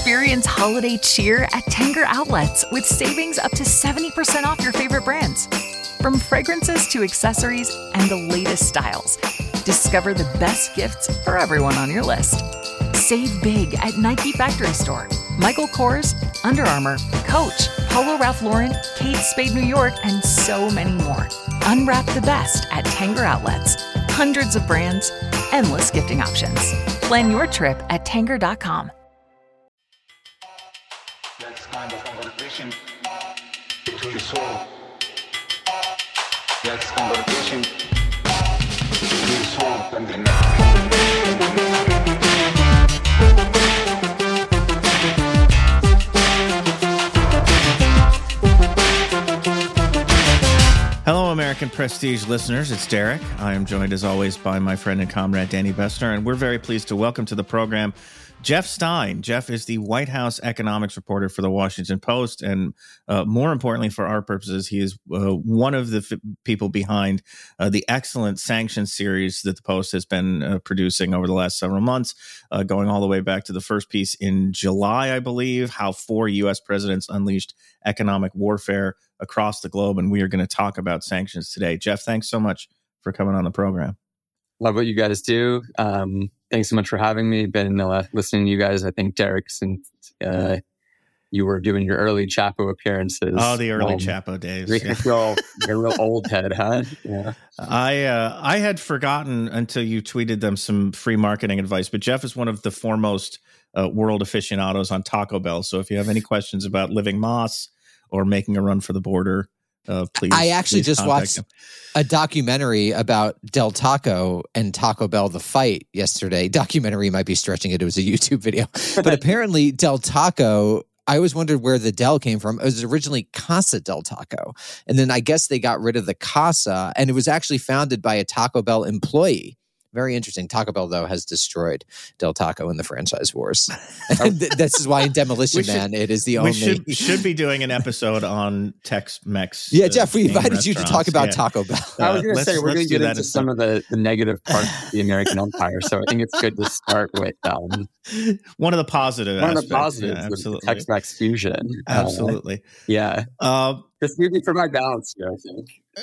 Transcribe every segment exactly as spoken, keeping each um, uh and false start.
Experience holiday cheer at Tanger Outlets with savings up to seventy percent off your favorite brands. From fragrances to accessories and the latest styles, discover the best gifts for everyone on your list. Save big at Nike Factory Store, Michael Kors, Under Armour, Coach, Polo Ralph Lauren, Kate Spade New York, and so many more. Unwrap the best at Tanger Outlets. Hundreds of brands, endless gifting options. Plan your trip at tanger dot com. That's kind of conversation to your soul. That's conversation to your soul and the night. Hello, American Prestige listeners. It's Derek. I am joined, as always, by my friend and comrade, Danny Bessner, and we're very pleased to welcome to the program Jeff Stein. Jeff is the White House economics reporter for the Washington Post, and uh, more importantly, for our purposes, he is uh, one of the f- people behind uh, the excellent sanctions series that the Post has been uh, producing over the last several months, uh, going all the way back to the first piece in July, I believe, how four U S presidents unleashed economic warfare across the globe, and we are going to talk about sanctions today. Jeff, thanks so much for coming on the program. Love what you guys do. Um, thanks so much for having me. Been uh, listening to you guys. I think, Derek, since uh, you were doing your early Chapo appearances. Oh, the early um, Chapo days. You're, yeah. you're a real old head, huh? Yeah. I uh, I had forgotten until you tweeted them some free marketing advice, but Jeff is one of the foremost uh, world aficionados on Taco Bell. So if you have any questions about living Moss or making a run for the border, uh, please. I actually please just watched him. a documentary about Del Taco and Taco Bell, the fight yesterday. Documentary might be stretching it. It was a YouTube video. But apparently Del Taco, I always wondered where the Del came from. It was originally Casa Del Taco. And then I guess they got rid of the Casa, and it was actually founded by a Taco Bell employee. Very interesting. Taco Bell, though, has destroyed Del Taco in the franchise wars. And this is why in Demolition should, Man, it is the only... We should, should be doing an episode on Tex-Mex. Yeah, Jeff, we invited you to talk about yeah. Taco Bell. Uh, I was going to say, we're going to get into some some of the, the negative parts of the American empire, so I think it's good to start with um, one of the positive One aspects. of the positives, yeah, absolutely. The Tex-Mex fusion. Absolutely. Uh, yeah. Uh, Just maybe for my balance here, I think.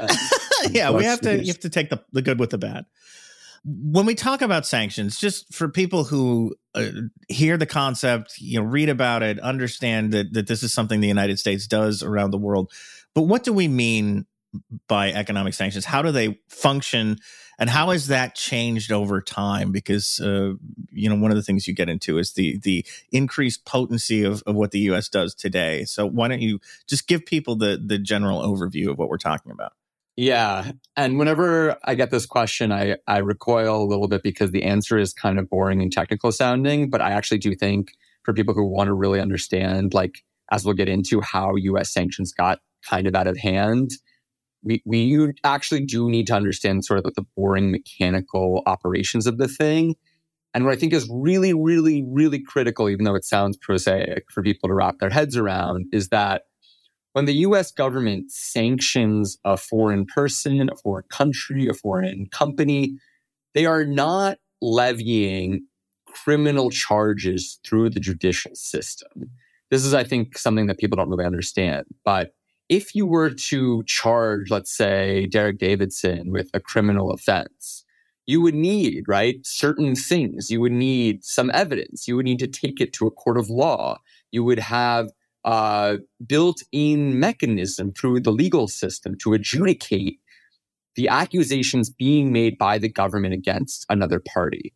Uh, yeah, we have to, you have to take the, the good with the bad. When we talk about sanctions, just for people who uh, hear the concept, you know, read about it, understand that that this is something the United States does around the world. But what do we mean by economic sanctions? How do they function? And how has that changed over time? Because, uh, you know, one of the things you get into is the the increased potency of, of what the U S does today. So why don't you just give people the the general overview of what we're talking about? Yeah. And whenever I get this question, I, I recoil a little bit because the answer is kind of boring and technical sounding. But I actually do think for people who want to really understand, like, as we'll get into how U S sanctions got kind of out of hand, we, we actually do need to understand sort of like the boring mechanical operations of the thing. And what I think is really, really, really critical, even though it sounds prosaic for people to wrap their heads around, is that when the U S government sanctions a foreign person, a foreign country, a foreign company, they are not levying criminal charges through the judicial system. This is, I think, something that people don't really understand. But if you were to charge, let's say, Derek Davidson with a criminal offense, you would need, right, certain things. You would need some evidence. You would need to take it to a court of law. You would have Uh, built-in mechanism through the legal system to adjudicate the accusations being made by the government against another party.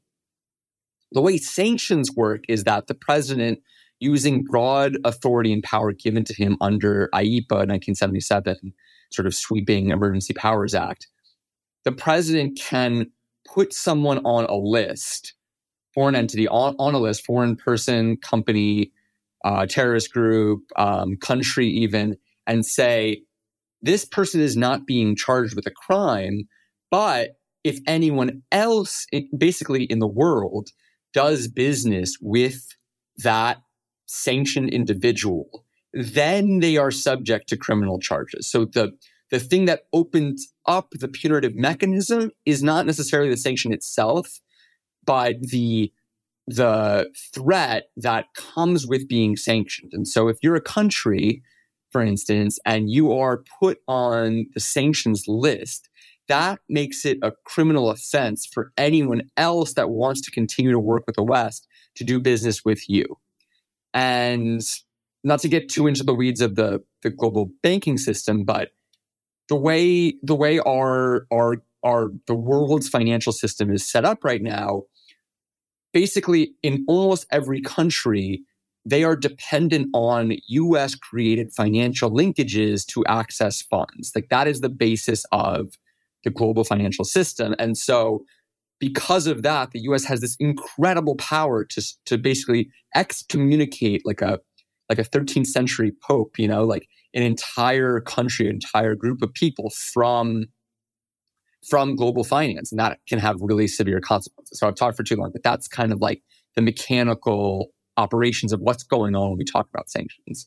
The way sanctions work is that the president, using broad authority and power given to him under I E P A nineteen seventy-seven, sort of sweeping Emergency Powers Act, the president can put someone on a list, foreign entity, on, on a list, foreign person, company, Uh, terrorist group, um, country even, and say, this person is not being charged with a crime, but if anyone else, it, basically in the world, does business with that sanctioned individual, then they are subject to criminal charges. So the, the thing that opens up the punitive mechanism is not necessarily the sanction itself, but the the threat that comes with being sanctioned. And so if you're a country, for instance, and you are put on the sanctions list, that makes it a criminal offense for anyone else that wants to continue to work with the West to do business with you. And not to get too into the weeds of the, the global banking system, but the way the way our our our the world's financial system is set up right now, basically in almost every country, they are dependent on U S created financial linkages to access funds. Like that is the basis of the global financial system. And so because of that, the U S has this incredible power to, to basically excommunicate like a like a thirteenth century pope, you know, like an entire country, an entire group of people from, from global finance. And that can have really severe consequences. So I've talked for too long, but that's kind of like the mechanical operations of what's going on when we talk about sanctions.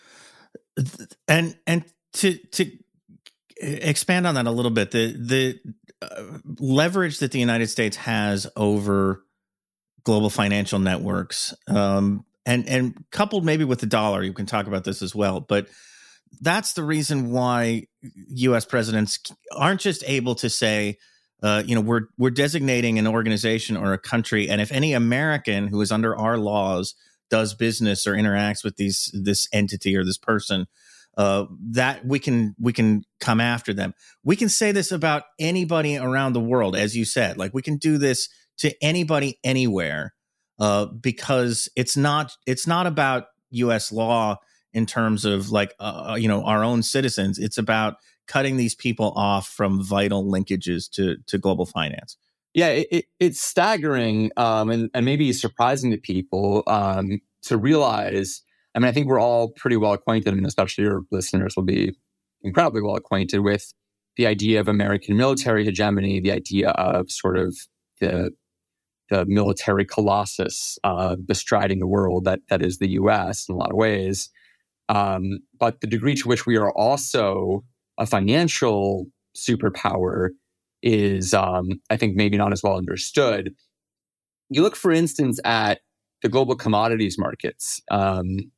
And and to to expand on that a little bit, the the uh, leverage that the United States has over global financial networks, um, and and coupled maybe with the dollar, you can talk about this as well. But that's the reason why U S presidents aren't just able to say, uh, you know, we're we're designating an organization or a country, and if any American who is under our laws does business or interacts with these this entity or this person, uh, that we can we can come after them. We can say this about anybody around the world, as you said. Like we can do this to anybody anywhere, uh, because it's not it's not about U S law in terms of like uh, you know our own citizens. It's about cutting these people off from vital linkages to to global finance. Yeah, it, it, it's staggering um, and, and maybe surprising to people um, to realize. I mean, I think we're all pretty well acquainted, and especially your listeners will be incredibly well acquainted with the idea of American military hegemony, the idea of sort of the the military colossus uh, bestriding the world that that is the U S in a lot of ways. Um, but the degree to which we are also a financial superpower is, um, I think, maybe not as well understood. You look, for instance, at the global commodities markets. Um,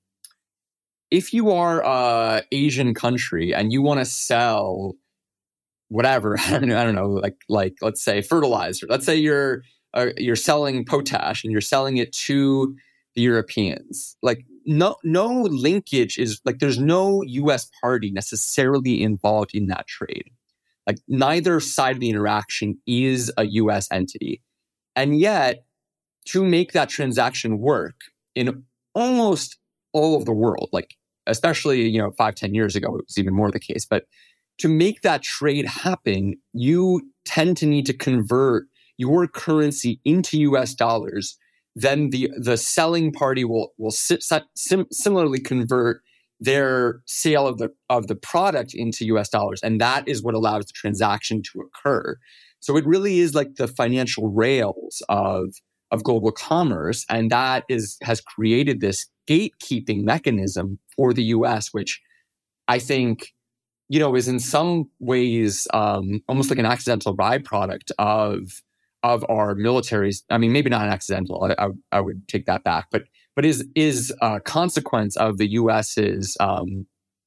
if you are an Asian country and you want to sell whatever, I don't know, I don't know, like like let's say fertilizer. Let's say you're uh, you're selling potash and you're selling it to the Europeans. Like no no linkage is like there's no U S party necessarily involved in that trade. Like neither side of the interaction is a U S entity. And yet, to make that transaction work in almost all of the world, like especially, you know, five, ten years ago, it was even more the case. But to make that trade happen, you tend to need to convert your currency into U S dollars. Then the, the selling party will, will sim- sim- similarly convert their sale of the of the product into U S dollars. And that is what allows the transaction to occur. So it really is like the financial rails of, of global commerce. And that is has created this gatekeeping mechanism for the U S, which I think, you know, is in some ways um, almost like an accidental byproduct of of our militaries. I mean, maybe not an accidental, I, I, I would take that back, but but is is a consequence of the US's um,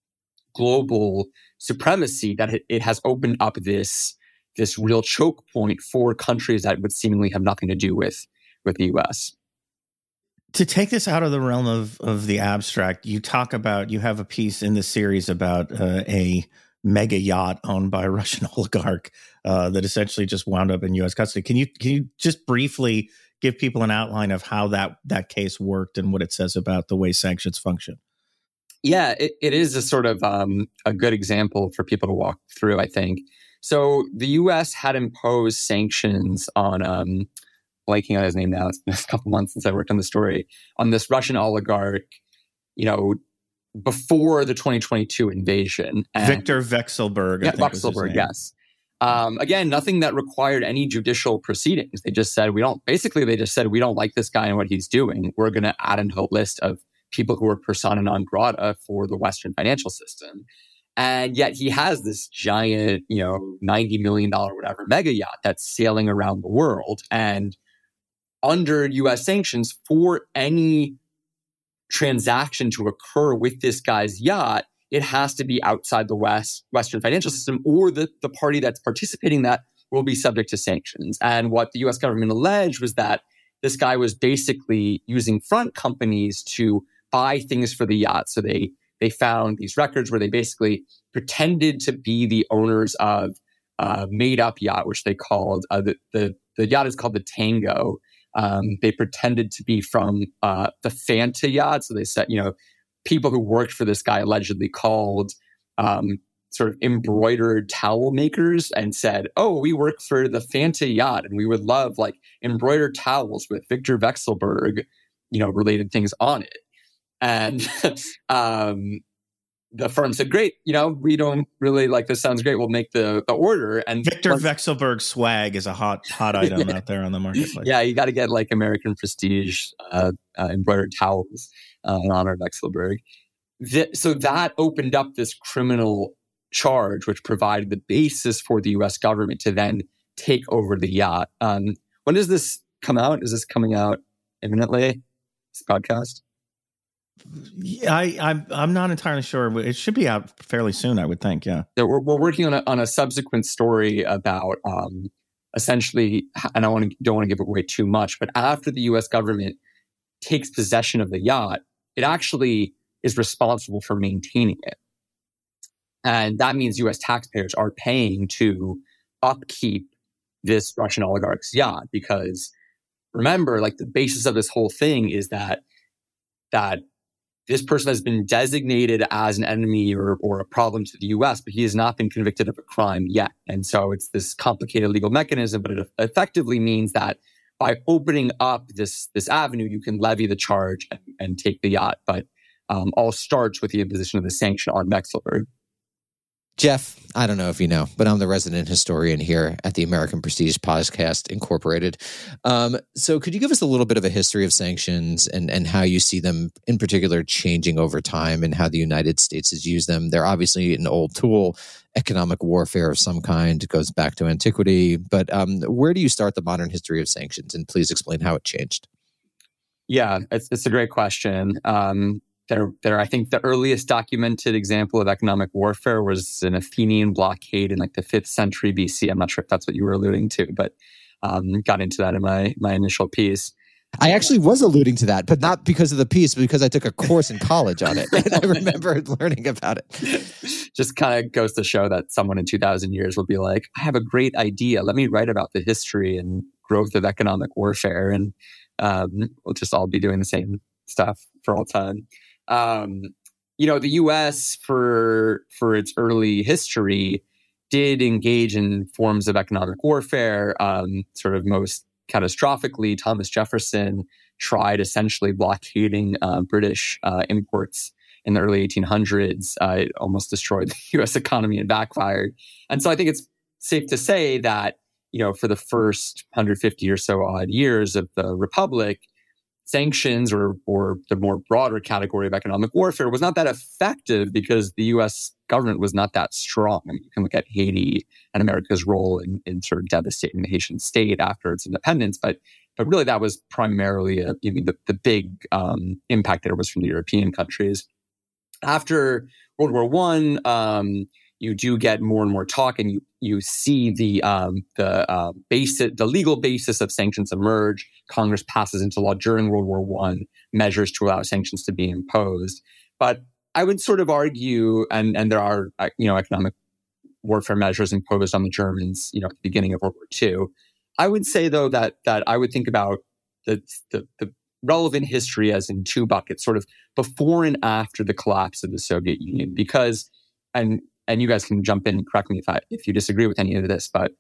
global supremacy that it, it has opened up this this real choke point for countries that would seemingly have nothing to do with with the U S. To take this out of the realm of of the abstract, you talk about you have a piece in the series about uh, a mega yacht owned by a Russian oligarch uh, that essentially just wound up in U S custody. Can you can you just briefly give people an outline of how that that case worked and what it says about the way sanctions function? Yeah, it, it is a sort of um, a good example for people to walk through, I think. So the U S had imposed sanctions on, um, blanking on his name now, it's been a couple months since I worked on the story, on this Russian oligarch, you know, before the twenty twenty-two invasion. And, Victor Vekselberg. I yeah, think was his Vekselberg, name. yes. Um, again, nothing that required any judicial proceedings. They just said, we don't, basically they just said, we don't like this guy and what he's doing. We're going to add him to a list of people who are persona non grata for the Western financial system. And yet he has this giant, you know, ninety million dollars whatever mega yacht that's sailing around the world. And under U S sanctions, for any transaction to occur with this guy's yacht, it has to be outside the West Western financial system, or the, the party that's participating in that will be subject to sanctions. And what the U S government alleged was that this guy was basically using front companies to buy things for the yacht. So they they found these records where they basically pretended to be the owners of a made-up yacht, which they called, uh, the, the, the yacht is called the Tango. Um, they pretended to be from uh, the Fanta yacht. So they said, you know, people who worked for this guy allegedly called um, sort of embroidered towel makers and said, oh, we work for the Fanta yacht and we would love like embroidered towels with Victor Vekselberg, you know, related things on it. And um, the firm said, great, you know, we don't really like this. Sounds great. We'll make the, the order. And Victor once, Vekselberg swag is a hot, hot item yeah. out there on the marketplace. Yeah, you got to get like American Prestige uh, uh, embroidered towels uh, in honor of Vekselberg. The, so that opened up this criminal charge, which provided the basis for the U S government to then take over the yacht. Um, when does this come out? Is this coming out imminently? This podcast? Yeah, I, I'm I'm not entirely sure. It should be out fairly soon, I would think. Yeah, so we're we're working on a on a subsequent story about um, essentially, and I want to don't want to give away too much, but after the U S government takes possession of the yacht, it actually is responsible for maintaining it, and that means U S taxpayers are paying to upkeep this Russian oligarch's yacht. Because remember, like the basis of this whole thing is that that. This person has been designated as an enemy or, or a problem to the U S, but he has not been convicted of a crime yet. And so it's this complicated legal mechanism, but it effectively means that by opening up this, this avenue, you can levy the charge and, and take the yacht. But um, all starts with the imposition of the sanction on Vekselberg. Jeff, I don't know if you know, but I'm the resident historian here at the American Prestige Podcast Incorporated. Um, so could you give us a little bit of a history of sanctions and, and how you see them in particular changing over time and how the United States has used them? They're obviously an old tool, economic warfare of some kind, goes back to antiquity. But um, where do you start the modern history of sanctions? And please explain how it changed. Yeah, it's, it's a great question. Um, There, there. I think the earliest documented example of economic warfare was an Athenian blockade in like the fifth century B C. I'm not sure if that's what you were alluding to, but um, got into that in my my initial piece. I actually was alluding to that, but not because of the piece, but because I took a course in college on it, and I remember learning about it. Just kind of goes to show that someone in two thousand years will be like, I have a great idea. Let me write about the history and growth of economic warfare, and um, we'll just all be doing the same stuff for all time. Um, you know, the U S for for its early history did engage in forms of economic warfare. Um, sort of most catastrophically, Thomas Jefferson tried essentially blockading uh, British uh, imports in the early eighteen hundreds. Uh, it almost destroyed the U S economy and backfired. And so I think it's safe to say that, you know, for the first one hundred fifty or so odd years of the Republic, sanctions or or the more broader category of economic warfare was not that effective because the U S government was not that strong. I mean, you can look at Haiti and America's role in, in sort of devastating the Haitian state after its independence, but but really that was primarily a, I mean, the, the big um, impact there was from the European countries. After World War One, um, you do get more and more talk, and you you see the um, the uh, basic the legal basis of sanctions emerge. Congress passes into law during World War One measures to allow sanctions to be imposed. But I would sort of argue, and and there are uh, you know economic warfare measures imposed on the Germans, you know, at the beginning of World War Two. I would say though that that I would think about the the, the relevant history as in two buckets, sort of before and after the collapse of the Soviet Union, because and and you guys can jump in and correct me if I if you disagree with any of this, but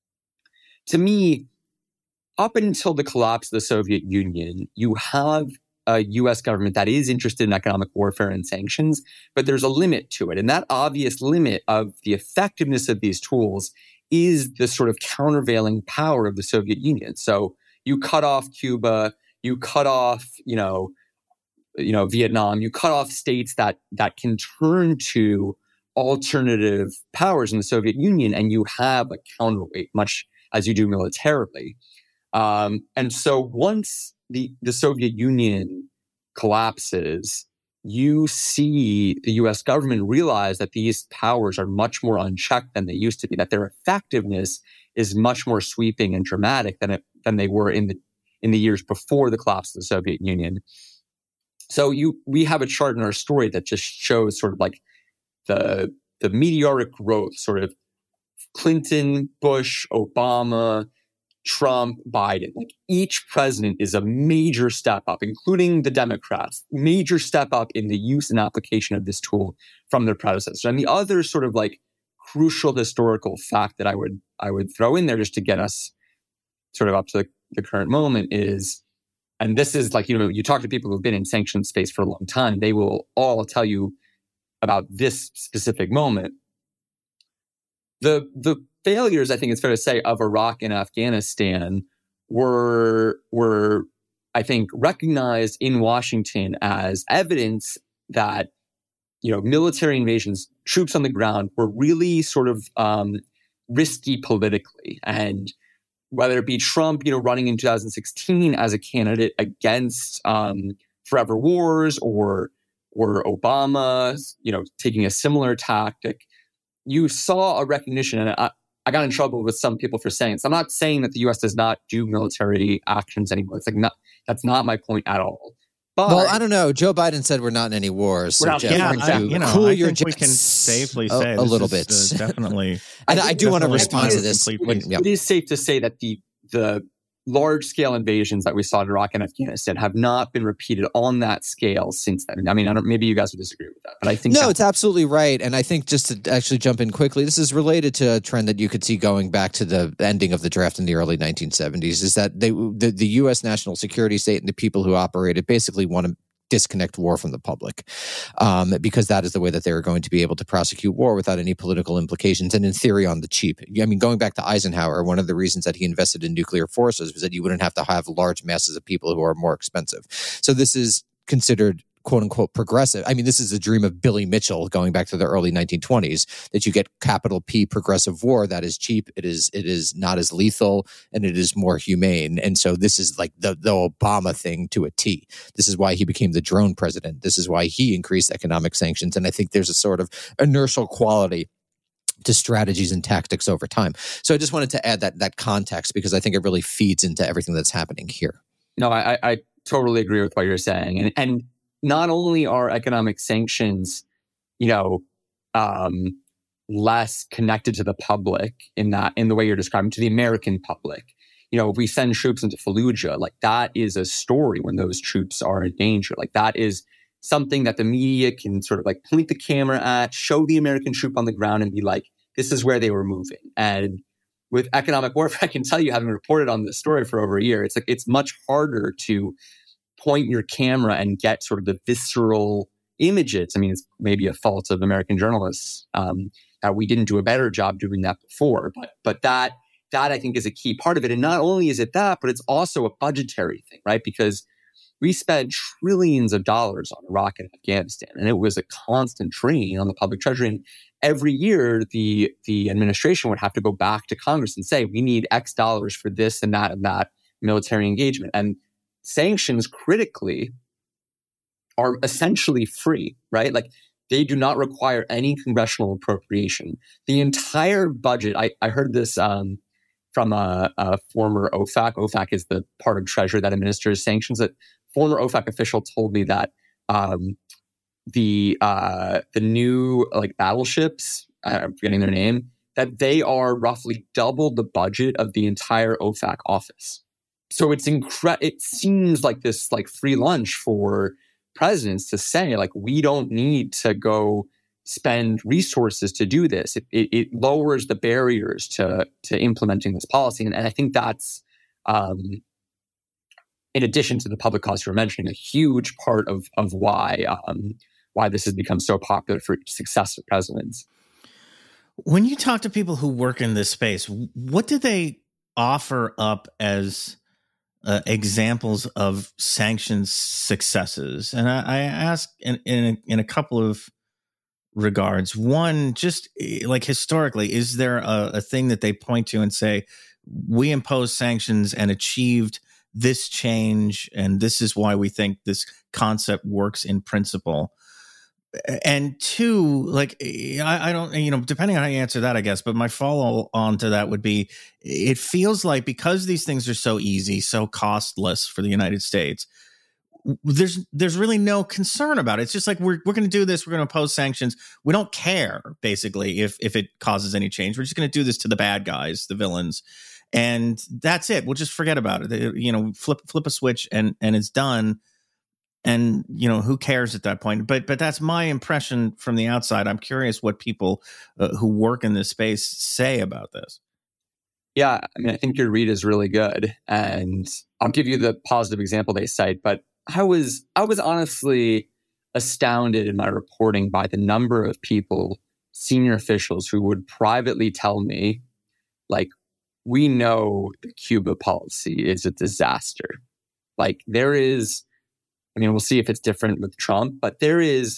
to me, up until the collapse of the Soviet Union, you have a U S government that is interested in economic warfare and sanctions, but there's a limit to it. And that obvious limit of the effectiveness of these tools is the sort of countervailing power of the Soviet Union. So you cut off Cuba, you cut off, you know, you know, Vietnam, you cut off states that that can turn to alternative powers in the Soviet Union, and you have a counterweight, much as you do militarily. Um, and so once the, the Soviet Union collapses, you see the U S government realize that these powers are much more unchecked than they used to be, that their effectiveness is much more sweeping and dramatic than it, than they were in the in the years before the collapse of the Soviet Union. So you we have a chart in our story that just shows sort of like the the meteoric growth, sort of Clinton, Bush, Obama, Trump, Biden. Like each president is a major step up, including the Democrats, major step up in the use and application of this tool from their predecessors. And the other sort of like crucial historical fact that I would I would throw in there just to get us sort of up to the, the current moment is, and this is like, you know, you talk to people who've been in sanctions space for a long time, they will all tell you about this specific moment. The the failures, I think it's fair to say, of Iraq and Afghanistan were, were, I think, recognized in Washington as evidence that, you know, military invasions, troops on the ground were really sort of um, risky politically. And whether it be Trump, you know, running in two thousand sixteen as a candidate against um, forever wars, or or Obama, you know, taking a similar tactic, you saw a recognition, and I, I got in trouble with some people for saying this. I'm not saying that the U S does not do military actions anymore. It's like not, that's not my point at all. But well, I don't know. Joe Biden said we're not in any wars. So We're not- Jeff, Yeah, why don't I, you you know, cool I your think we can jets safely a- say a, this little is, bit. uh, definitely. I, I do want to definitely respond to a this. complete When- waste. yeah. It is safe to say that the the large-scale invasions that we saw in Iraq and Afghanistan have not been repeated on that scale since then. I mean, I don't, maybe you guys would disagree with that, but I think No, that- it's absolutely right. And I think just to actually jump in quickly, this is related to a trend that you could see going back to the ending of the draft in the early nineteen seventies, is that they, the, the U S national security state and the people who operate it basically want to disconnect war from the public, um, because that is the way that they were going to be able to prosecute war without any political implications, and in theory on the cheap. I mean, going back to Eisenhower, one of the reasons that he invested in nuclear forces was that you wouldn't have to have large masses of people who are more expensive. So this is considered quote unquote progressive. I mean, this is a dream of Billy Mitchell going back to the early nineteen twenties, that you get capital P progressive war that is cheap, it is it is not as lethal, and it is more humane. And so this is like the, the Obama thing to a T. This is why he became the drone president. This is why he increased economic sanctions. And I think there's a sort of inertial quality to strategies and tactics over time. So I just wanted to add that that context, because I think it really feeds into everything that's happening here. No, I, I totally agree with what you're saying. And and not only are economic sanctions, you know, um, less connected to the public in that, in the way you're describing, to the American public. You know, if we send troops into Fallujah, like that is a story when those troops are in danger. Like that is something that the media can sort of like point the camera at, show the American troop on the ground and be like, this is where they were moving. And with economic warfare, I can tell you, having reported on this story for over a year, it's like it's much harder to point your camera and get sort of the visceral images. I mean, it's maybe a fault of American journalists um, that we didn't do a better job doing that before. But but that that I think is a key part of it. And not only is it that, but it's also a budgetary thing, right? Because we spent trillions of dollars on Iraq and Afghanistan, and it was a constant drain on the public treasury. And every year, the the administration would have to go back to Congress and say, we need X dollars for this and that and that military engagement. And sanctions, critically, are essentially free, right? Like they do not require any congressional appropriation. The entire budget, I, I heard this um, from a, a former O FAC. O FAC is the part of Treasury that administers sanctions. That former O FAC official told me that um, the uh, the new like battleships, I'm forgetting their name, that they are roughly double the budget of the entire O FAC office. So it's incre- it seems like this like free lunch for presidents to say, like, we don't need to go spend resources to do this. It, it, it lowers the barriers to to implementing this policy. And, and I think that's, um, in addition to the public costs you were mentioning, a huge part of of why um, why this has become so popular for successive presidents. When you talk to people who work in this space, what do they offer up as Uh, examples of sanctions successes? And I, I ask in, in, a, in a couple of regards. One, just like historically, is there a, a thing that they point to and say, we imposed sanctions and achieved this change, and this is why we think this concept works in principle. And two, like, I, I don't, you know, depending on how you answer that, I guess, but my follow on to that would be, it feels like because these things are so easy, so costless for the United States, there's there's really no concern about it. It's just like, we're we're going to do this. We're going to impose sanctions. We don't care, basically, if if it causes any change. We're just going to do this to the bad guys, the villains. And that's it. We'll just forget about it. You know, flip flip a switch and and it's done. And, you know, who cares at that point? But but that's my impression from the outside. I'm curious what people uh, who work in this space say about this. Yeah, I mean, I think your read is really good. And I'll give you the positive example they cite. But I was I was honestly astounded in my reporting by the number of people, senior officials, who would privately tell me, like, we know the Cuba policy is a disaster. Like, there is... I mean, we'll see if it's different with Trump, but there is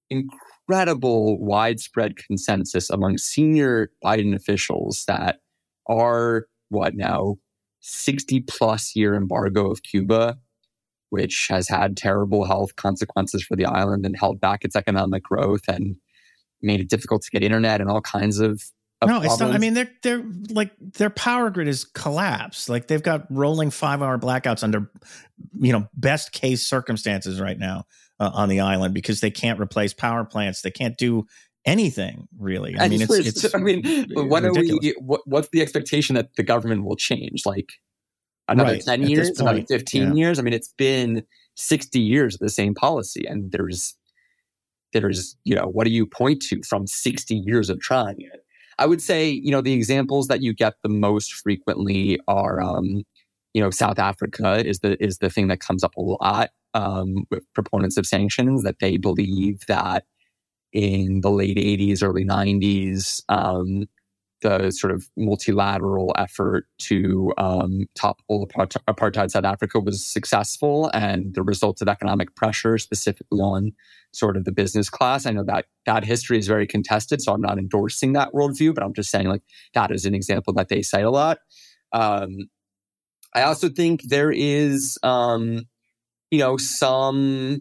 incredible widespread consensus among senior Biden officials that our, what now, sixty plus year embargo of Cuba, which has had terrible health consequences for the island and held back its economic growth and made it difficult to get internet and all kinds of No, it's not. I mean, they're they're like their power grid is collapsed. Like, they've got rolling five hour blackouts under, you know, best case circumstances right now uh, on the island because they can't replace power plants. They can't do anything really. I mean, it's, it's I mean, what are we? What, what's the expectation that the government will change? Like another right, ten years, another fifteen yeah. years? I mean, it's been sixty years of the same policy, and there's there's you know, what do you point to from sixty years of trying it? I would say, you know, the examples that you get the most frequently are, um, you know, South Africa is the is the thing that comes up a lot um, with proponents of sanctions, that they believe that in the late eighties, early nineties, um, the sort of multilateral effort to um, topple apart- apartheid South Africa was successful, and the results of economic pressure, specifically on sort of the business class. I know that that history is very contested, so I'm not endorsing that worldview, but I'm just saying, like, that is an example that they cite a lot. Um, I also think there is, um, you know, some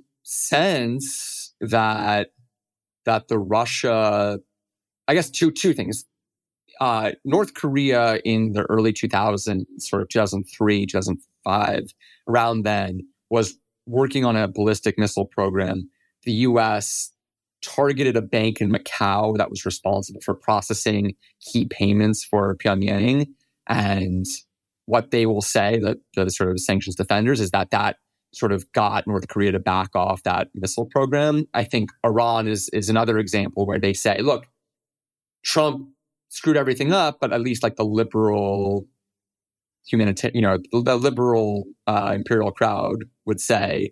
sense that that the Russia, I guess two two things. Uh, North Korea in the early two thousands, sort of two thousand three, two thousand five, around then, was working on a ballistic missile program. The U S targeted a bank in Macau that was responsible for processing key payments for Pyongyang. And what they will say, that the sort of sanctions defenders, is that that sort of got North Korea to back off that missile program. I think Iran is is another example where they say, look, Trump screwed everything up, but at least like the liberal humanitarian, you know, the liberal uh, imperial crowd would say,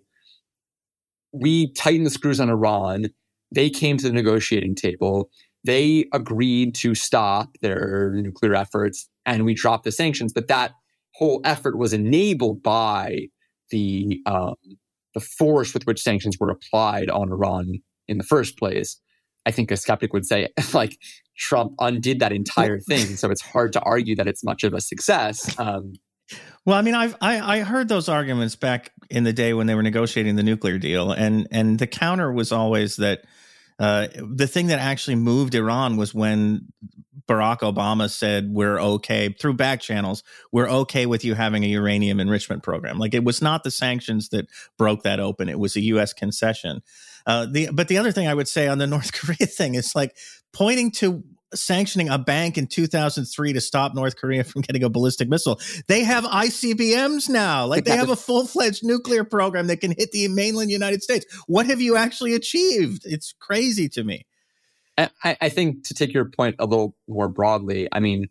we tightened the screws on Iran. They came to the negotiating table. They agreed to stop their nuclear efforts, and we dropped the sanctions. But that whole effort was enabled by the um, the force with which sanctions were applied on Iran in the first place. I think a skeptic would say, like, Trump undid that entire thing, so it's hard to argue that it's much of a success. Um, Well, I mean, I've I, I heard those arguments back in the day when they were negotiating the nuclear deal, and and the counter was always that uh, the thing that actually moved Iran was when Barack Obama said, we're okay, through back channels, we're okay with you having a uranium enrichment program. Like, it was not the sanctions that broke that open. It was a U S concession. Uh, the But the other thing I would say on the North Korea thing is, like, pointing to sanctioning a bank in two thousand three to stop North Korea from getting a ballistic missile. They have I C B Ms now. Like, they have a full-fledged nuclear program that can hit the mainland United States. What have you actually achieved? It's crazy to me. I, I think, to take your point a little more broadly, I mean,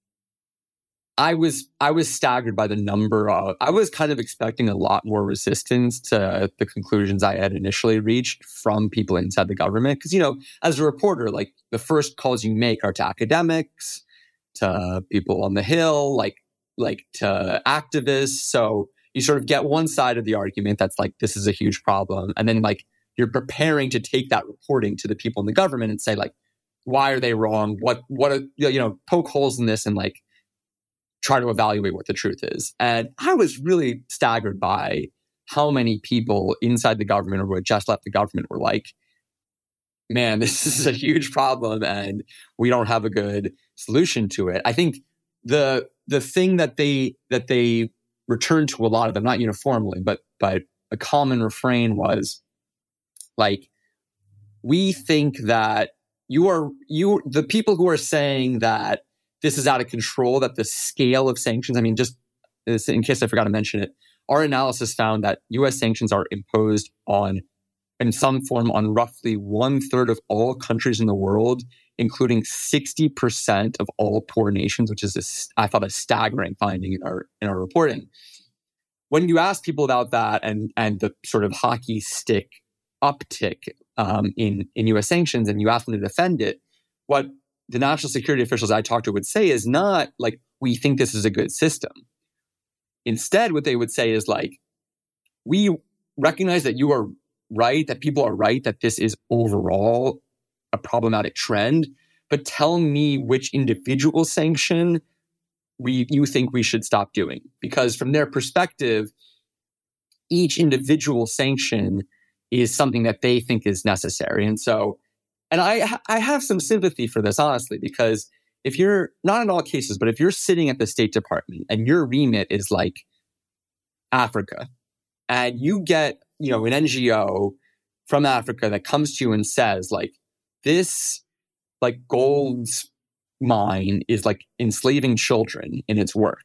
I was I was staggered by the number of, I was kind of expecting a lot more resistance to the conclusions I had initially reached from people inside the government. Because, you know, as a reporter, like, the first calls you make are to academics, to people on the Hill, like, like to activists. So you sort of get one side of the argument that's like, this is a huge problem. And then, like, you're preparing to take that reporting to the people in the government and say, like, why are they wrong? What, what, are, you know, poke holes in this and, like, try to evaluate what the truth is. And I was really staggered by how many people inside the government or who had just left the government were like, man, this is a huge problem and we don't have a good solution to it. I think the the thing that they that they returned to a lot of them, not uniformly, but but a common refrain was like, we think that you are you the people who are saying that this is out of control, that the scale of sanctions, I mean, just in case I forgot to mention it, our analysis found that U S sanctions are imposed on, in some form, on roughly one third of all countries in the world, including sixty percent of all poor nations, which is, a, I thought, a staggering finding in our in our reporting. When you ask people about that and and the sort of hockey stick uptick um, in in U S sanctions, and you ask them to defend it, what the national security officials I talked to would say is not like, we think this is a good system. Instead, what they would say is like, we recognize that you are right, that people are right, that this is overall a problematic trend, but tell me which individual sanction we you think we should stop doing. Because from their perspective, each individual sanction is something that they think is necessary. And so, and I I have some sympathy for this, honestly, because if you're, not in all cases, but if you're sitting at the State Department and your remit is like Africa, and you get, you know, an N G O from Africa that comes to you and says like, this like gold mine is like enslaving children in its work.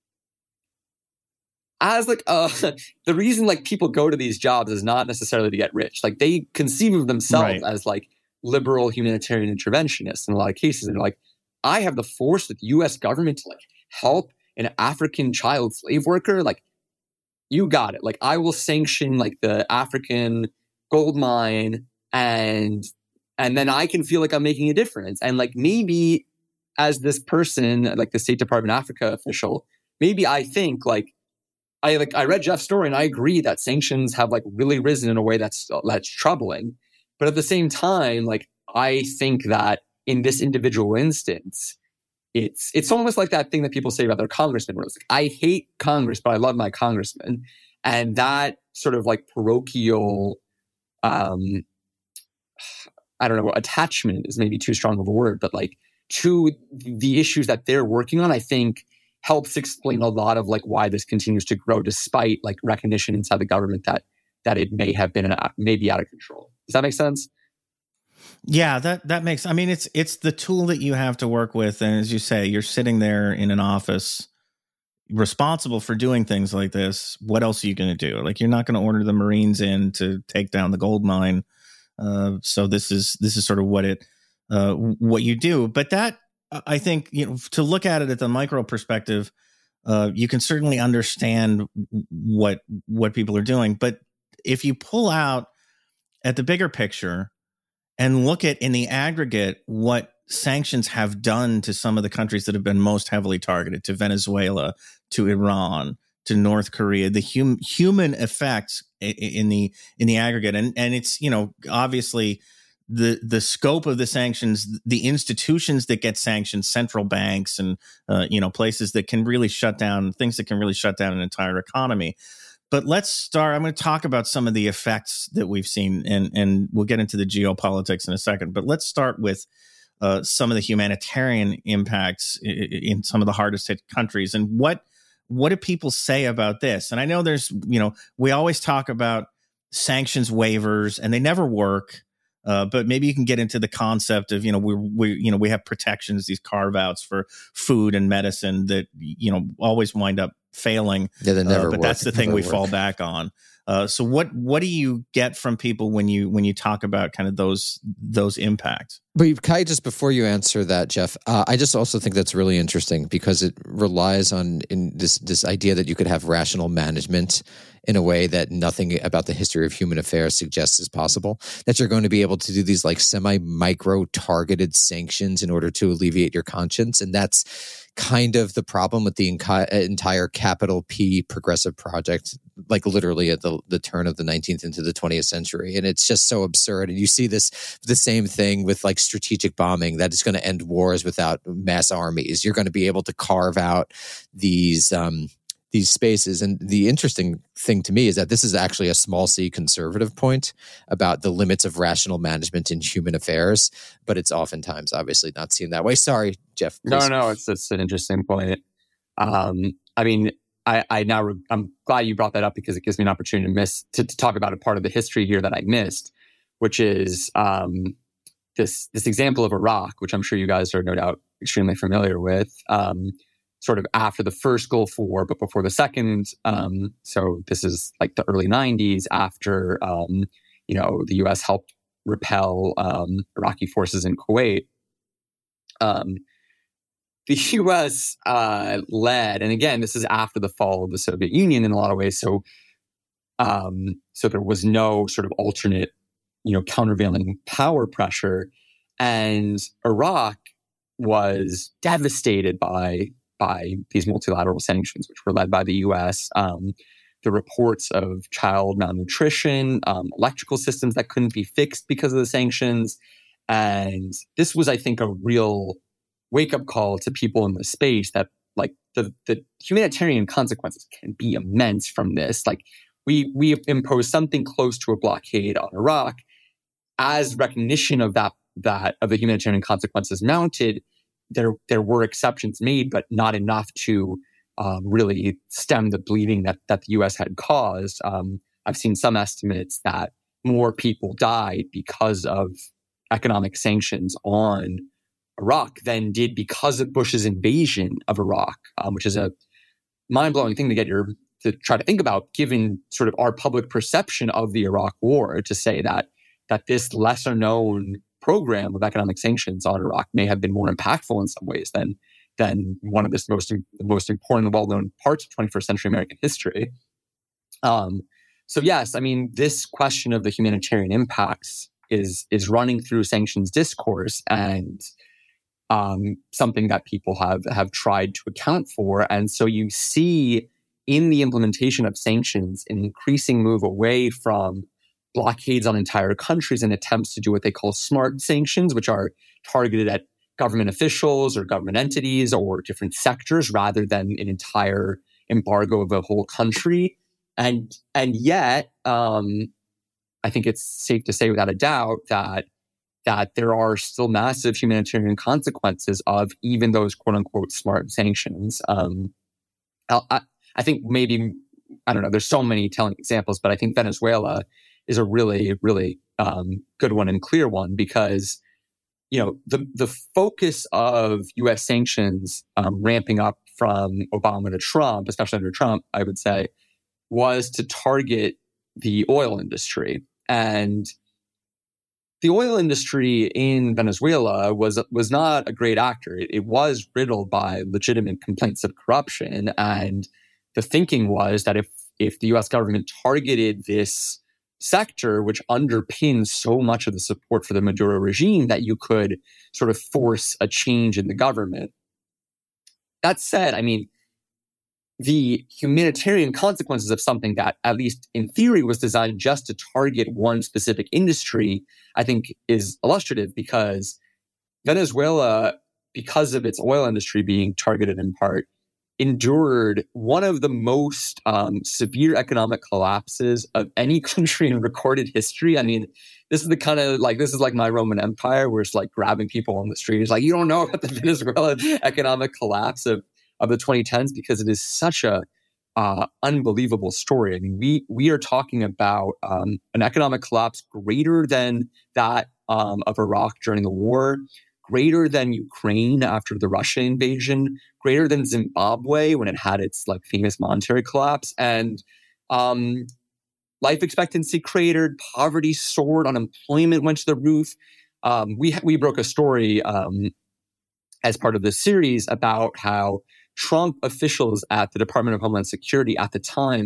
As like, uh, the reason like people go to these jobs is not necessarily to get rich. Like they conceive of themselves right. as like liberal humanitarian interventionists in a lot of cases. And like, I have the force with the U S government to like help an African child slave worker. Like, you got it. Like, I will sanction like the African gold mine, and and then I can feel like I'm making a difference. And like, maybe as this person, like the State Department Africa official, maybe I think like I like I read Jeff's story and I agree that sanctions have like really risen in a way that's that's troubling. But at the same time, like I think that in this individual instance, it's it's almost like that thing that people say about their congressman, where it's like, I hate Congress, but I love my congressman. And that sort of like parochial, um, I don't know, attachment is maybe too strong of a word, but like to the issues that they're working on, I think helps explain a lot of like why this continues to grow, despite like recognition inside the government that that it may have been an, maybe out of control. Does that make sense? Yeah, that that makes. I mean, it's it's the tool that you have to work with, and as you say, you're sitting there in an office, responsible for doing things like this. What else are you going to do? Like, you're not going to order the Marines in to take down the gold mine. Uh, so this is this is sort of what it uh, what you do. But that, I think, you know, to look at it at the micro perspective, uh, you can certainly understand what what people are doing. But if you pull out at the bigger picture and look at in the aggregate what sanctions have done to some of the countries that have been most heavily targeted, to Venezuela, to Iran, to North Korea, the hum, human effects in the in the aggregate, and and it's, you know, obviously the the scope of the sanctions, the institutions that get sanctioned, central banks, and uh, you know, places that can really shut down things that can really shut down an entire economy. But let's start. I'm going to talk about some of the effects that we've seen, and, and we'll get into the geopolitics in a second. But let's start with uh, some of the humanitarian impacts in, in some of the hardest hit countries. And what what do people say about this? And I know there's, you know, we always talk about sanctions waivers, and they never work. Uh, but maybe you can get into the concept of, you know, we we you know we have protections, these carve outs for food and medicine that, you know, always wind up failing. Yeah, they never uh, but work. that's the thing never we work. fall back on. Uh, so what what do you get from people when you when you talk about kind of those those impacts? But Kai, just before you answer that, Jeff, uh, I just also think that's really interesting because it relies on in this this idea that you could have rational management in a way that nothing about the history of human affairs suggests is possible. That you're going to be able to do these like semi-micro targeted sanctions in order to alleviate your conscience. And that's kind of the problem with the enci- entire capital P progressive project, like literally at the, the turn of the nineteenth into the twentieth century. And it's just so absurd. And you see this, the same thing with like strategic bombing, that is going to end wars without mass armies. You're going to be able to carve out these, um, these spaces. And the interesting thing to me is that this is actually a small c conservative point about the limits of rational management in human affairs, but it's oftentimes obviously not seen that way. Sorry, Jeff. Please. No, no, it's, it's an interesting point. Um, I mean, I, I now, re- I'm glad you brought that up because it gives me an opportunity to miss, to, to talk about a part of the history here that I missed, which is um, this, this example of Iraq, which I'm sure you guys are no doubt extremely familiar with. Um, sort of after the first Gulf War, but before the second. Um, so this is like the early nineties after, um, you know, the U S helped repel um, Iraqi forces in Kuwait. Um, the U S uh, led, and again, this is after the fall of the Soviet Union in a lot of ways. So, um, so there was no sort of alternate, you know, countervailing power pressure, and Iraq was devastated by by these multilateral sanctions, which were led by the U S. Um, the reports of child malnutrition, um, electrical systems that couldn't be fixed because of the sanctions. And this was, I think, a real wake-up call to people in the space that, like, the, the humanitarian consequences can be immense from this. Like, we we imposed something close to a blockade on Iraq as recognition of that, that of the humanitarian consequences mounted. There, there were exceptions made, but not enough to um, really stem the bleeding that, that the U S had caused. Um, I've seen some estimates that more people died because of economic sanctions on Iraq than did because of Bush's invasion of Iraq, um, which is a mind-blowing thing to get your to try to think about, given sort of our public perception of the Iraq War, to say that that this lesser-known program of economic sanctions on Iraq may have been more impactful in some ways than than one of the most the most important and well-known parts of twenty-first century American history. Um, so yes, I mean, this question of the humanitarian impacts is is running through sanctions discourse, and um, something that people have have tried to account for. And so you see in the implementation of sanctions an increasing move away from blockades on entire countries and attempts to do what they call smart sanctions, which are targeted at government officials or government entities or different sectors rather than an entire embargo of a whole country. And and yet, um, I think it's safe to say without a doubt that that there are still massive humanitarian consequences of even those quote unquote smart sanctions. Um, I, I think maybe, I don't know, there's so many telling examples, but I think Venezuela is a really, really um, good one and clear one because, you know, the the focus of U S sanctions um, ramping up from Obama to Trump, especially under Trump, I would say, was to target the oil industry. And the oil industry in Venezuela was was not a great actor. It, it was riddled by legitimate complaints of corruption. And the thinking was that if if the U S government targeted this sector, which underpins so much of the support for the Maduro regime, that you could sort of force a change in the government. That said, I mean, the humanitarian consequences of something that, at least in theory, was designed just to target one specific industry, I think is illustrative because Venezuela, because of its oil industry being targeted in part, endured one of the most um, severe economic collapses of any country in recorded history. I mean, this is the kind of like, this is like my Roman Empire, where it's like grabbing people on the street. It's like, you don't know about the Venezuelan economic collapse of, of the twenty tens because it is such a uh, unbelievable story. I mean, we we are talking about um, an economic collapse greater than that um, of Iraq during the war, greater than Ukraine after the Russia invasion, greater than Zimbabwe when it had its like famous monetary collapse, and um, life expectancy cratered, poverty soared, unemployment went to the roof. Um, we we broke a story um, as part of this series about how Trump officials at the Department of Homeland Security at the time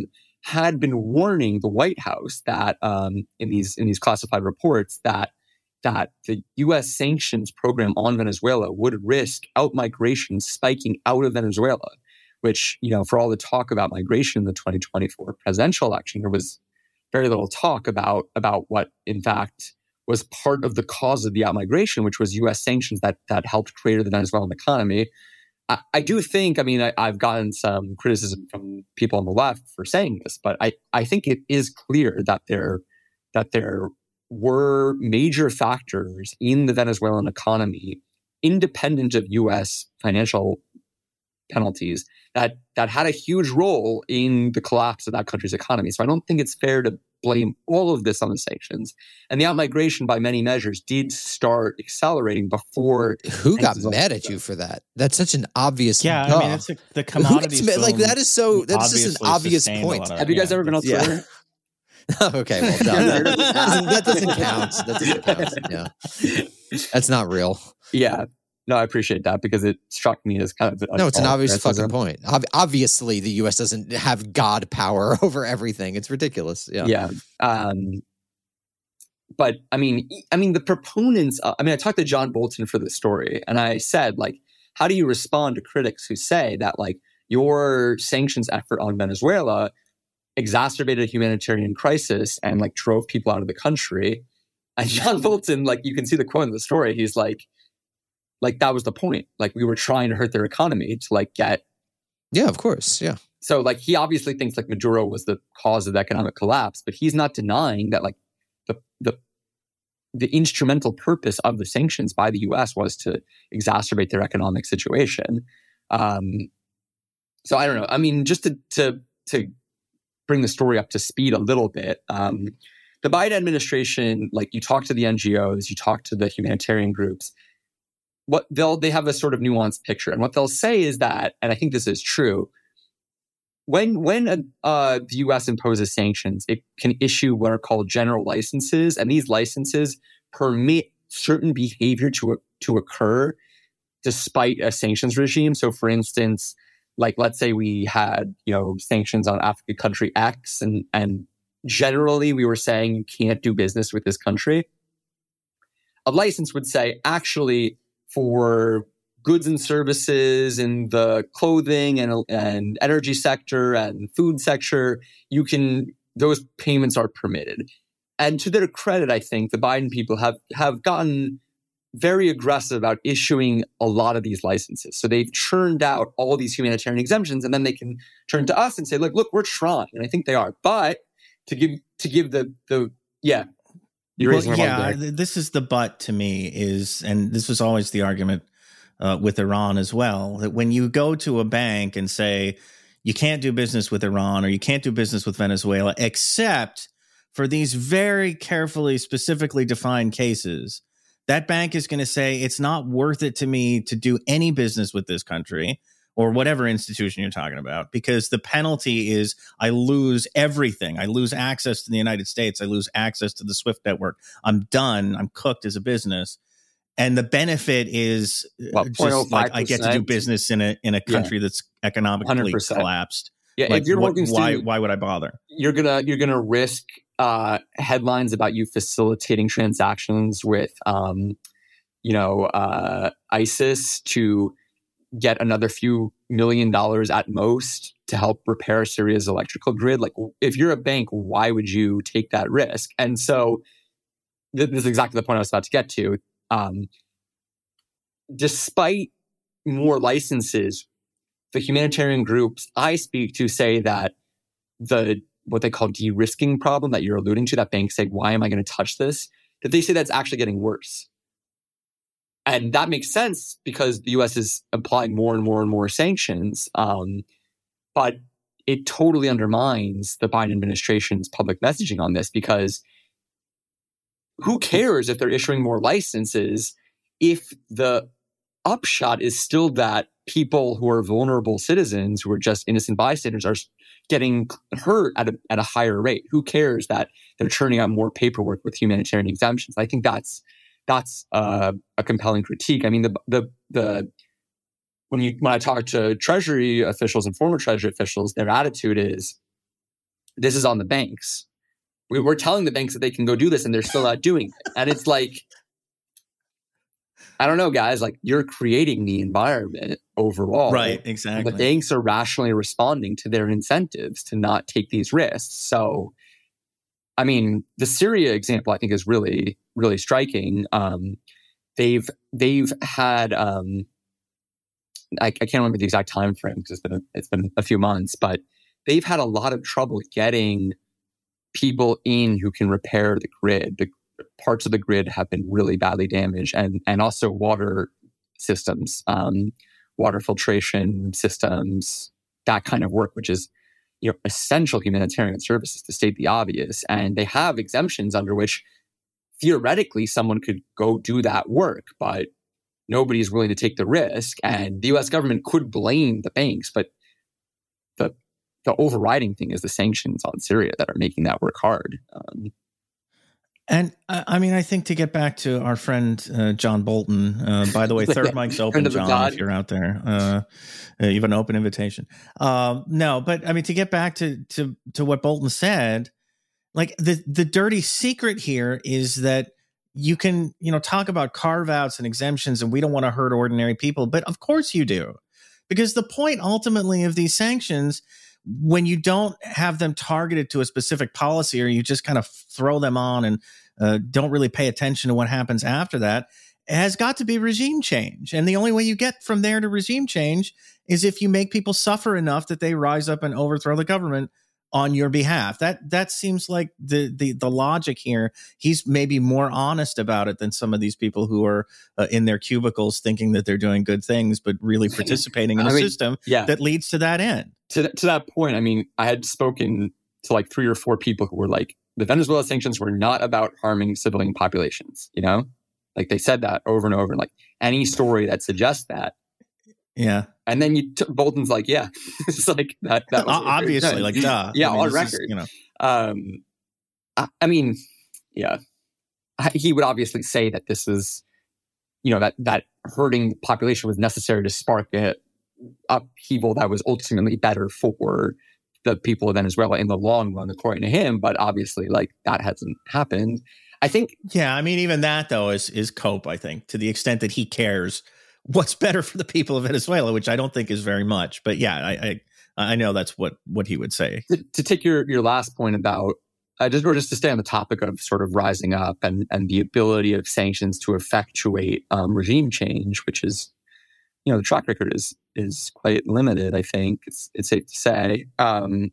had been warning the White House that um, in these in these classified reports that that the U S sanctions program on Venezuela would risk outmigration spiking out of Venezuela, which, you know, for all the talk about migration in the twenty twenty-four presidential election, there was very little talk about, about what, in fact, was part of the cause of the outmigration, which was U S sanctions that that helped create the Venezuelan economy. I, I do think, I mean, I, I've gotten some criticism from people on the left for saying this, but I, I think it is clear that there that there were major factors in the Venezuelan economy, independent of U S financial penalties, that that had a huge role in the collapse of that country's economy. So I don't think it's fair to blame all of this on the sanctions. And the outmigration, by many measures, did start accelerating before. Who got mad at you for that? That's such an obvious. Yeah, duh. I mean, it's a, the commodities. Who gets mad? Like that is so. That's just an obvious sustained a point. lot of- Have you guys yeah, ever been on that's- Twitter? Okay, well done. That doesn't, that doesn't count. That doesn't count. Yeah, that's not real. Yeah. No, I appreciate that because it struck me as kind of a No, it's an false obvious criticism. fucking point. Ob- obviously, the U S doesn't have God power over everything. It's ridiculous. Yeah. Yeah. Um, but I mean, I mean, the proponents, uh, I mean, I talked to John Bolton for the story and I said, like, how do you respond to critics who say that, like, your sanctions effort on Venezuela exacerbated a humanitarian crisis and, like, drove people out of the country? And John Bolton, like, you can see the quote in the story. He's like, like, that was the point. Like, we were trying to hurt their economy to, like, get. Yeah, of course. Yeah. So, like, he obviously thinks, like, Maduro was the cause of the economic collapse, but he's not denying that, like, the the the instrumental purpose of the sanctions by the U S was to exacerbate their economic situation. Um, so I don't know. I mean, just to to to bring the story up to speed a little bit, um, the Biden administration, like, you talk to the N G Os, you talk to the humanitarian groups. What they'll they have a sort of nuanced picture, and what they'll say is that, and I think this is true, when when a, uh, the U S imposes sanctions, it can issue what are called general licenses, and these licenses permit certain behavior to to occur despite a sanctions regime. So, for instance, like, let's say we had, you know, sanctions on African country X, and and generally we were saying you can't do business with this country. A license would say, actually, for goods and services in the clothing and and energy sector and food sector, you can, those payments are permitted. And to their credit, I think the Biden people have have gotten very aggressive about issuing a lot of these licenses. So they've churned out all these humanitarian exemptions, and then they can turn to us and say, look, look, we're trying. And I think they are. But to give to give the the yeah. You're Well, raising your yeah, hand there. th- this is the but to me is, and this was always the argument uh, with Iran as well, that when you go to a bank and say you can't do business with Iran or you can't do business with Venezuela, except for these very carefully, specifically defined cases, that bank is going to say it's not worth it to me to do any business with this country or whatever institution you're talking about, because the penalty is I lose everything. I lose access to the United States. I lose access to the SWIFT network. I'm done. I'm cooked as a business. And the benefit is Well, just like I get to do zero point zero five percent. business in a in a country that's economically one hundred percent. collapsed. Yeah, Like, if you're what- Morgan why Stanley, why would I bother? you're gonna you're gonna risk uh, headlines about you facilitating transactions with, um, you know, uh, ISIS to get another few million dollars at most to help repair Syria's electrical grid. Like, if you're a bank, why would you take that risk? And so, th- this is exactly the point I was about to get to. Um, despite more licenses, the humanitarian groups I speak to say that the what they call de-risking problem that you're alluding to, that banks say, why am I going to touch this? That they say that's actually getting worse. And that makes sense because the U S is applying more and more and more sanctions. Um, but it totally undermines the Biden administration's public messaging on this, because who cares if they're issuing more licenses if the upshot is still that people who are vulnerable citizens, who are just innocent bystanders, are getting hurt at a, at a higher rate? Who cares that they're churning out more paperwork with humanitarian exemptions? I think that's that's uh, a compelling critique. I mean, the the the when you when I talk to Treasury officials and former Treasury officials, their attitude is this is on the banks. We, we're telling the banks that they can go do this, and they're still not doing it. And it's like, I don't know, guys, like you're creating the environment overall. Right, exactly. The banks are rationally responding to their incentives to not take these risks. So, I mean, the Syria example, I think, is really, really striking. Um, they've they've had, um, I, I can't remember the exact time frame because it's been a, it's been a few months, but they've had a lot of trouble getting people in who can repair the grid. The parts of the grid have been really badly damaged, and and also water systems, um, water filtration systems, that kind of work, which is, you know, essential humanitarian services, to state the obvious. And they have exemptions under which theoretically someone could go do that work, but nobody's willing to take the risk. And the U S government could blame the banks, but the the overriding thing is the sanctions on Syria that are making that work hard. Um, And uh, I mean, I think to get back to our friend uh, John Bolton, uh, by the way, third mic's open, John, God. If you're out there. Uh, you have an open invitation. Uh, no, but I mean, to get back to, to, to what Bolton said, like the, the dirty secret here is that you can, you know, talk about carve outs and exemptions, and we don't want to hurt ordinary people, but of course you do. Because the point ultimately of these sanctions, when you don't have them targeted to a specific policy, or you just kind of throw them on and uh, don't really pay attention to what happens after that, it has got to be regime change. And the only way you get from there to regime change is if you make people suffer enough that they rise up and overthrow the government on your behalf. That that seems like the the the logic here. He's maybe more honest about it than some of these people who are uh, in their cubicles thinking that they're doing good things, but really participating in a I mean, system yeah. that leads to that end. To, th- to that point, I mean, I had spoken to like three or four people who were like, the Venezuela sanctions were not about harming civilian populations, you know? Like they said that over and over. And like any story that suggests that. Yeah. And then you t- Bolton's like, yeah, it's like that. that was obviously, like, duh. Yeah, I mean, on record. Is, you know, um, I, I mean, yeah, I, he would obviously say that this is, you know, that that hurting the population was necessary to spark a upheaval that was ultimately better for the people of Venezuela in the long run, according to him. But obviously, like that hasn't happened. I think. Yeah, I mean, even that though is is cope. I think to the extent that he cares what's better for the people of Venezuela, which I don't think is very much. But yeah, I I, I know that's what, what he would say. To, to take your, your last point about, uh, just, or just to stay on the topic of sort of rising up and, and the ability of sanctions to effectuate um, regime change, which is, you know, the track record is is quite limited, I think. It's, it's safe to say. Um,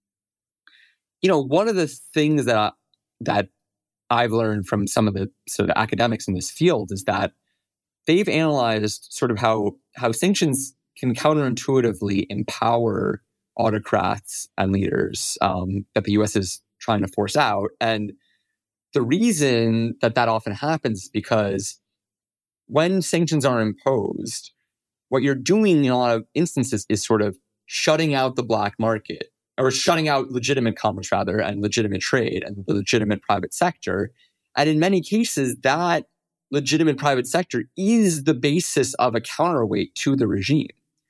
you know, one of the things that, I, that I've learned from some of the sort of academics in this field is that they've analyzed sort of how how sanctions can counterintuitively empower autocrats and leaders um, that the U S is trying to force out. And the reason that that often happens is because when sanctions are imposed, what you're doing in a lot of instances is sort of shutting out the black market, or shutting out legitimate commerce, rather, and legitimate trade and the legitimate private sector. And in many cases, that legitimate private sector is the basis of a counterweight to the regime.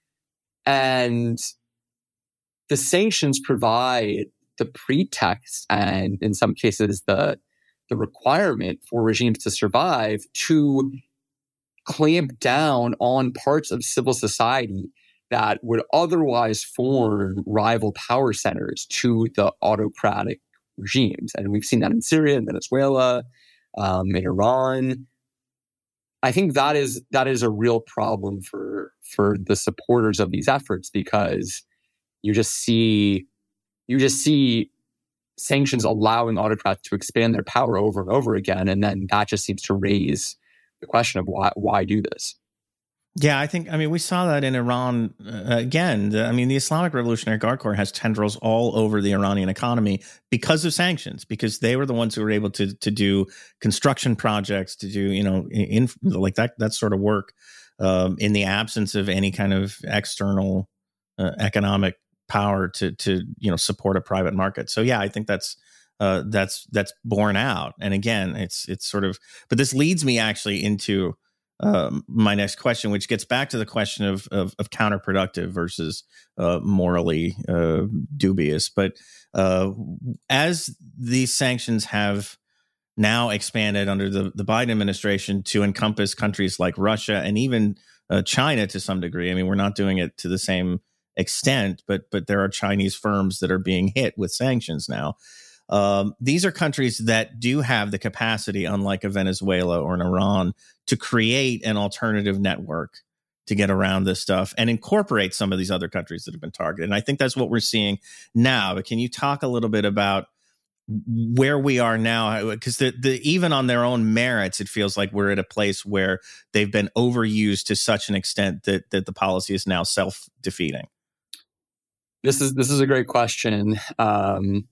And the sanctions provide the pretext and in some cases the, the requirement for regimes to survive to clamp down on parts of civil society that would otherwise form rival power centers to the autocratic regimes. And we've seen that in Syria, in Venezuela, um, in Iran. I think that is that is a real problem for for the supporters of these efforts, because you just see you just see sanctions allowing autocrats to expand their power over and over again, and then that just seems to raise the question of why why do this. Yeah, I think, I mean, we saw that in Iran uh, again. The, I mean, the Islamic Revolutionary Guard Corps has tendrils all over the Iranian economy because of sanctions, because they were the ones who were able to to do construction projects, to do, you know, in, like that that sort of work um, in the absence of any kind of external uh, economic power to to you know support a private market. So yeah, I think that's uh, that's that's borne out. And again, it's it's sort of, but this leads me actually into um, my next question, which gets back to the question of of, of counterproductive versus uh, morally uh, dubious. But uh, as these sanctions have now expanded under the, the Biden administration to encompass countries like Russia and even uh, China to some degree. I mean, we're not doing it to the same extent, but but there are Chinese firms that are being hit with sanctions now. Um, these are countries that do have the capacity, unlike a Venezuela or an Iran, to create an alternative network to get around this stuff and incorporate some of these other countries that have been targeted. And I think that's what we're seeing now. But can you talk a little bit about where we are now? Because the, the even on their own merits, it feels like we're at a place where they've been overused to such an extent that that the policy is now self-defeating. This is this is a great question. Um,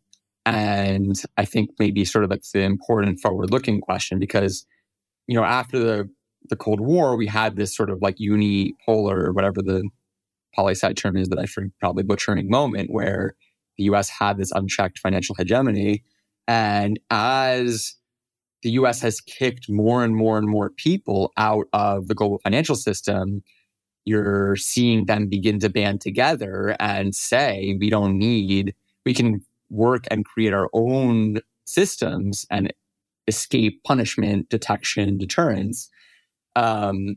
and I think maybe sort of that's the important forward-looking question, because, you know, after the, the Cold War, we had this sort of like unipolar, or whatever the poli-sci term is that I'm probably butchering, moment where the U S had this unchecked financial hegemony. And as the U S has kicked more and more and more people out of the global financial system, you're seeing them begin to band together and say, we don't need, we can work and create our own systems and escape punishment, detection, deterrence. Um,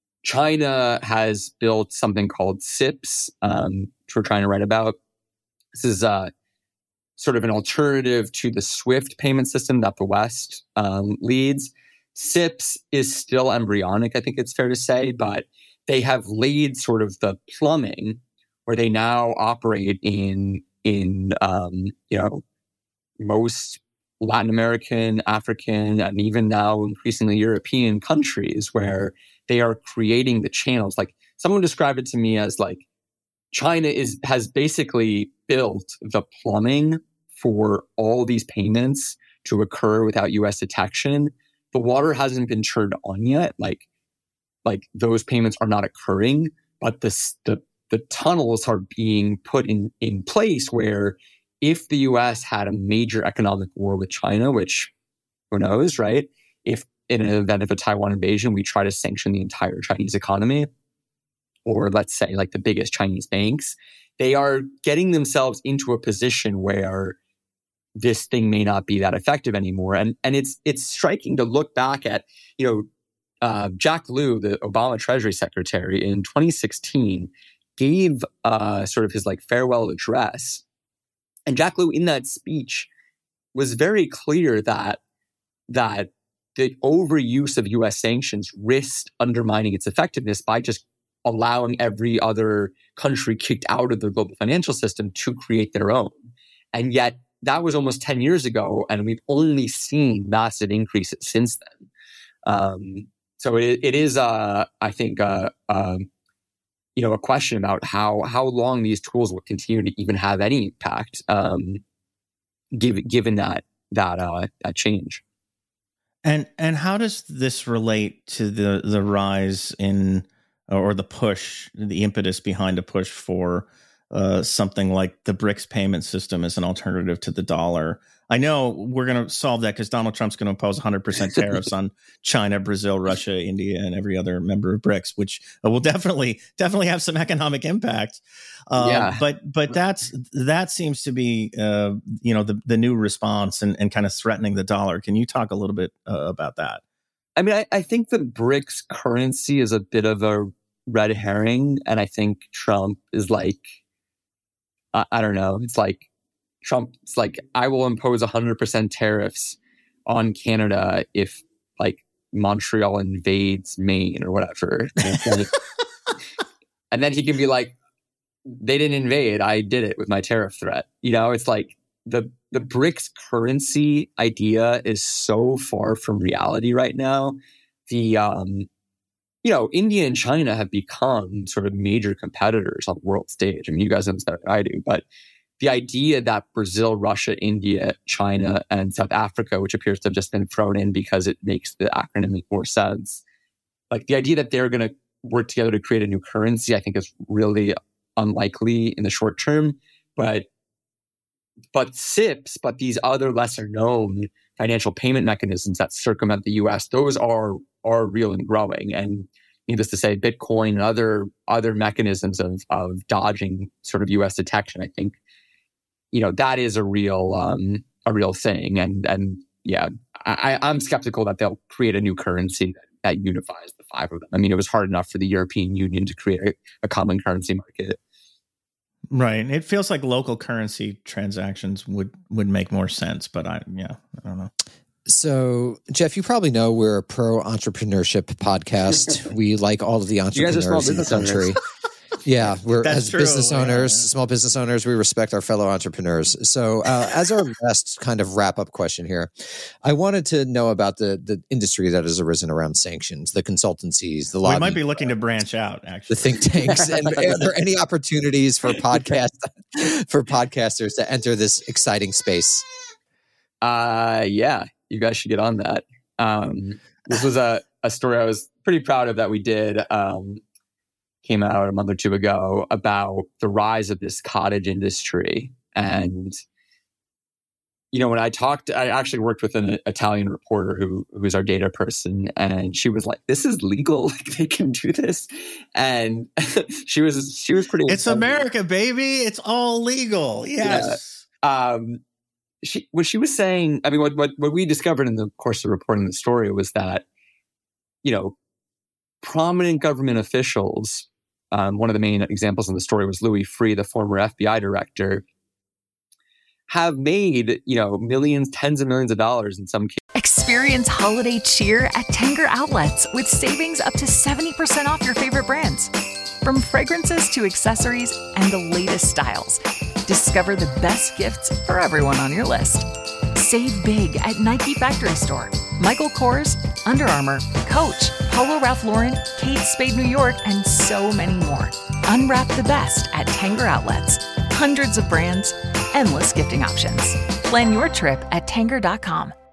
China has built something called C I P S, um, which we're trying to write about. This is uh, sort of an alternative to the SWIFT payment system that the West um, leads. C I P S is still embryonic, I think it's fair to say, but they have laid sort of the plumbing where they now operate in in um, you know most Latin American, African, and even now increasingly European countries, where they are creating the channels. Like, someone described it to me as like China is has basically built the plumbing for all these payments to occur without U S detection. The water hasn't been turned on yet. Like, like those payments are not occurring, but the the, the tunnels are being put in, in place where if the U S had a major economic war with China, which who knows, right? If in an event of a Taiwan invasion, we try to sanction the entire Chinese economy, or let's say like the biggest Chinese banks, they are getting themselves into a position where this thing may not be that effective anymore. And and it's it's striking to look back at, you know, uh, Jack Lew, the Obama Treasury Secretary, in twenty sixteen, gave uh, sort of his like farewell address. And Jack Lew, in that speech, was very clear that that the overuse of U S sanctions risked undermining its effectiveness by just allowing every other country kicked out of the global financial system to create their own. And yet, that was almost ten years ago, and we've only seen massive increases since then. Um, so it, it is, uh, I think, uh, uh, you know, a question about how how long these tools will continue to even have any impact, um, given given that that uh, that change. And and how does this relate to the the rise in, or the push, the impetus behind a push for uh, something like the BRICS payment system as an alternative to the dollar? I know we're going to solve that because Donald Trump's going to impose one hundred percent tariffs on China, Brazil, Russia, India, and every other member of BRICS, which will definitely definitely have some economic impact. Um, yeah. But but that's that seems to be uh, you know the the new response and, and kind of threatening the dollar. Can you talk a little bit uh, about that? I mean, I, I think the BRICS currency is a bit of a red herring, and I think Trump is like, I, I don't know, it's like. Trump's like, I will impose one hundred percent tariffs on Canada if, like, Montreal invades Maine or whatever. And, and then he can be like, they didn't invade. I did it with my tariff threat. You know, it's like the, the BRICS currency idea is so far from reality right now. The, um, you know, India and China have become sort of major competitors on the world stage. I mean, you guys know this better than I do, but the idea that Brazil, Russia, India, China, and South Africa, which appears to have just been thrown in because it makes the acronym make more sense, like the idea that they're going to work together to create a new currency, I think is really unlikely in the short term. But but C I P S, but these other lesser known financial payment mechanisms that circumvent the U S, those are are real and growing. And needless to say, Bitcoin and other other mechanisms of of dodging sort of U S detection, I think, you know, that is a real um, a real thing. And and yeah, I, I'm skeptical that they'll create a new currency that, that unifies the five of them. I mean, it was hard enough for the European Union to create a, a common currency market. Right. It feels like local currency transactions would, would make more sense, but I, yeah, I don't know. So, Jeff, you probably know we're a pro-entrepreneurship podcast. We like all of the entrepreneurs in the country. Yeah, we're That's as true. business owners, Yeah. small business owners, we respect our fellow entrepreneurs. So, uh, as our last kind of wrap-up question here, I wanted to know about the the industry that has arisen around sanctions, the consultancies, the lobby. We might be looking to branch out, actually. The think tanks, and are there any opportunities for podcast for podcasters to enter this exciting space? Uh, yeah, you guys should get on that. Um, this was a, a story I was pretty proud of that we did. Um, came out a month or two ago about the rise of this cottage industry. And, you know, when I talked, I actually worked with an Italian reporter who who's our data person, and she was like, "This is legal. Like, they can do this." And she was she was pretty. It's excited. America, baby. It's all legal. Yes. Yeah. Um, she what she was saying. I mean, what what what we discovered in the course of reporting the story was that, you know, prominent government officials. Um, one of the main examples in the story was Louis Freeh, the former F B I director, have made, you know, millions, tens of millions of dollars in some cases. Experience holiday cheer at Tanger Outlets with savings up to seventy percent off your favorite brands. From fragrances to accessories and the latest styles, discover the best gifts for everyone on your list. Save big at Nike Factory Store, Michael Kors, Under Armour, Coach, Polo Ralph Lauren, Kate Spade New York, and so many more. Unwrap the best at Tanger Outlets. Hundreds of brands, endless gifting options. Plan your trip at Tanger dot com.